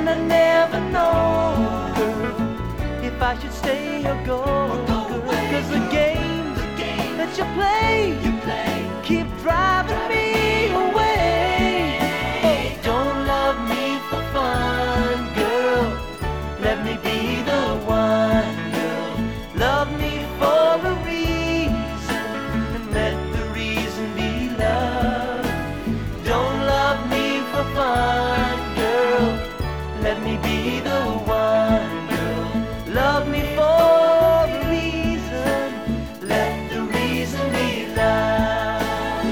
And I never know, girl, if I should stay or go, girl. 'Cause the games that you play keep driving me away. Oh, don't love me for fun, girl. Let me be the one, girl. Love me for a reason, and let the reason be love. Don't love me for fun, girl. Let me be the one, girl. Love me for a reason, let the reason be love.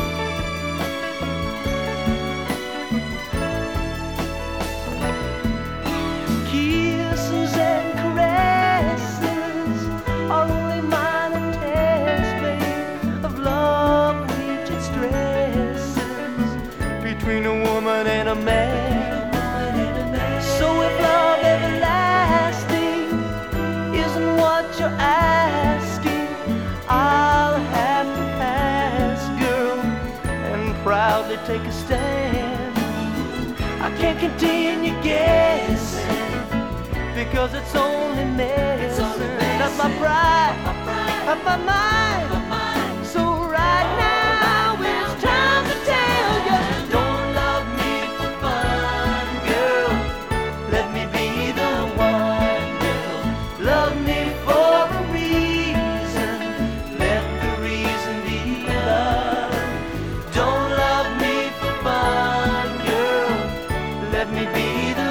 Kisses and caresses are only minor tests, babe, of love which it stresses between a woman and a man. So if love everlasting isn't what you're asking, I'll have to pass, girl, and proudly take a stand. I can't continue guessing, because it's only messing up my pride, up my mind. So right now it's time to tell you, don't love me for fun, girl. Let me be the one, girl. Love me for a reason, let the reason be love. Don't love me for fun, girl. Let me be the